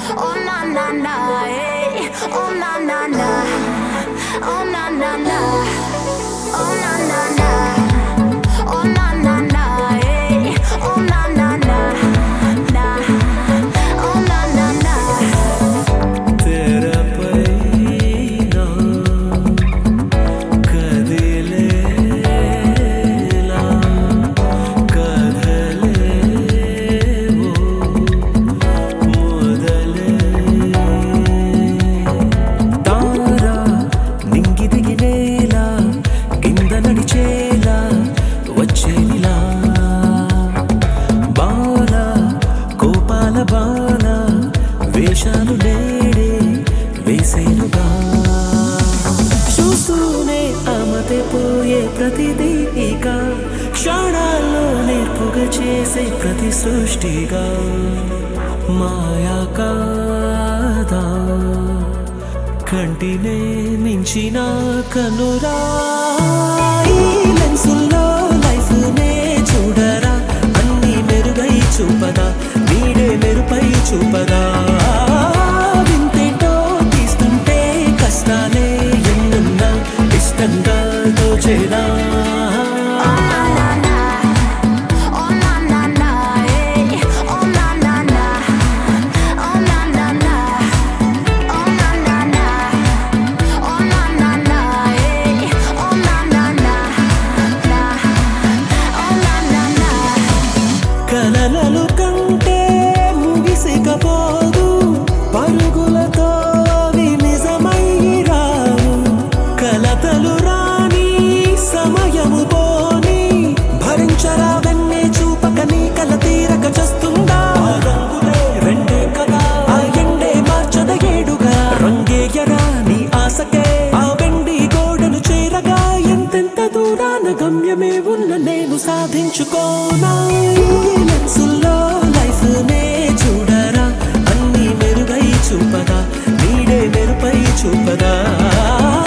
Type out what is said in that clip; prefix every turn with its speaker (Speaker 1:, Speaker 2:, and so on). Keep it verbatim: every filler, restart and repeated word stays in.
Speaker 1: Oh na na na, hey. Oh na na na, oh na na na, oh na na na, oh na na na, hey. Oh na na na, na, oh na na na.
Speaker 2: तेरा पैना कदिलेला कदले वो मोदले तारा निंगी दिगिनेला కింద నడిచేలా వచ్చేనిలా బాల కోపాల బాల వేషాలు నేడే వేసేనుగా చూస్తూనే ఆమతే పోయే ప్రతిదీ ఇక క్షణాల్లో నేర్పుగా చేసే ప్రతి సృష్టిగా మాయా కాదా కంటినే మించిన కనురా ఈ లెన్సుల్లో లైఫ్ నే చూడరా అన్ని మెరుగై చూపదా నీడే మెరుపై చూపదా వింతేటో తీస్తుంటే కష్టాలే ఎన్నున్నా ఇష్టంగా దోచేదా కలలలు కంటే ముగిసికపోదు పరుగులతో నిజమై రావు కలతలు రాని సమయము పోని భరించరా వెన్నే చూపక నీ కల తీరక చస్తుందా రెండే కదా ఆ ఎండే మార్చద ఏడుగా రంగేయరా నీ ఆశకే ఆ వెండి గోడను చేరగా ఎంతెంత దూరాన గమ్యమే ఉన్న నేను సాధించుకోనా లెన్సుల్లో లైఫ్ నే చూడరా అన్ని మెరుగై చూపదా నీడే మెరుపై చూపదా